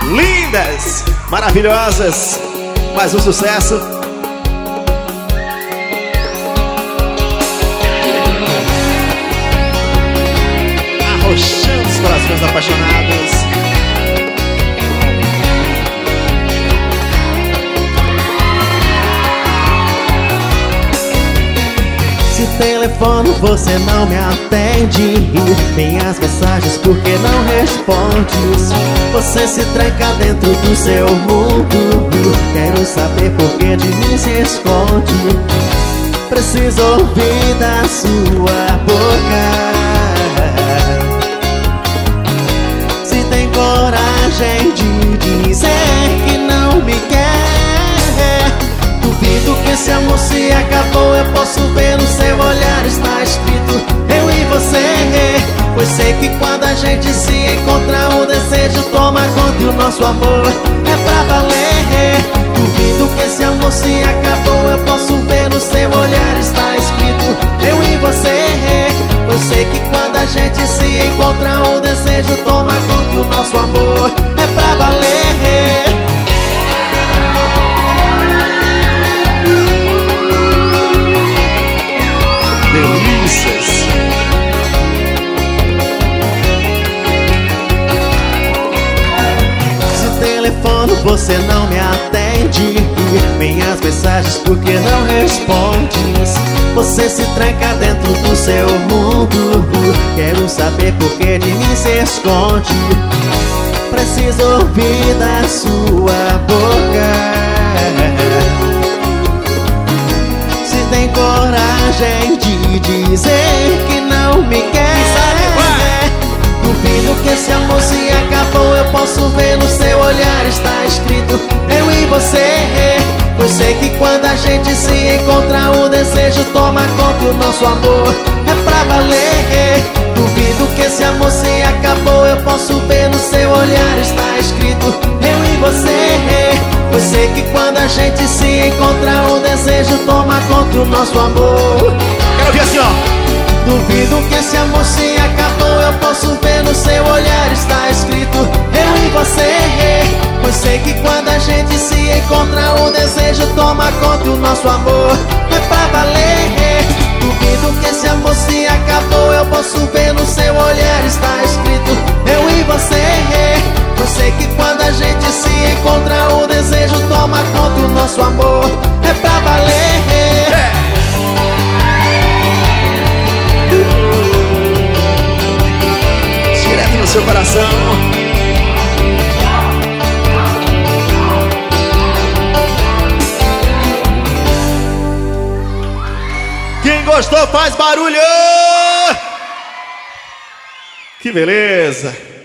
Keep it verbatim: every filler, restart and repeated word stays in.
lindas, maravilhosas. Mais um sucesso. Arrochando os corações apaixonados. Se telefono você não me atende, minhas mensagens por que não respondes? Você se tranca dentro do seu mundo, quero saber por que de mim se esconde. Preciso ouvir da sua boca se tem coragem de dizer que não me quer. Duvido que esse amor se acabou, eu posso ver no seu olhar, está escrito eu e você. Pois sei que quando a gente se encontra o desejo toma conta e o nosso amor é pra valer. Duvido que esse amor se acabou, eu posso ver no seu olhar, está escrito eu e você. Pois sei que quando a gente se encontra o desejo toma conta e o nosso amor é pra valer. Delícias. Se telefono você não me atende, minhas mensagens por que não respondes? Você se tranca dentro do seu mundo, quero saber por que de mim se esconde. Preciso ouvir da sua boca se tem coragem de dizer que não me quer. Duvido que esse amor se acabou, eu posso ver no seu olhar, está escrito eu e você. Pois sei que quando a gente se encontra o desejo toma conta e o nosso amor é pra valer. Duvido que esse amor se acabou, eu posso ver no seu olhar, está escrito eu e você. Pois sei que quando a gente se encontra o desejo toma conta e o nosso amor. Quero ver assim, ó. Duvido que esse amor se acabou, eu posso ver no seu olhar, está escrito eu e você. Pois sei que quando a gente se encontra o desejo toma conta e o nosso amor é pra valer. Duvido que esse amor se acabou, eu posso ver no seu olhar, está escrito eu e você. Pois sei que quando a gente se encontra o desejo toma conta e o nosso amor é pra valer. Direto no seu coração. Quem gostou faz barulho! Que beleza!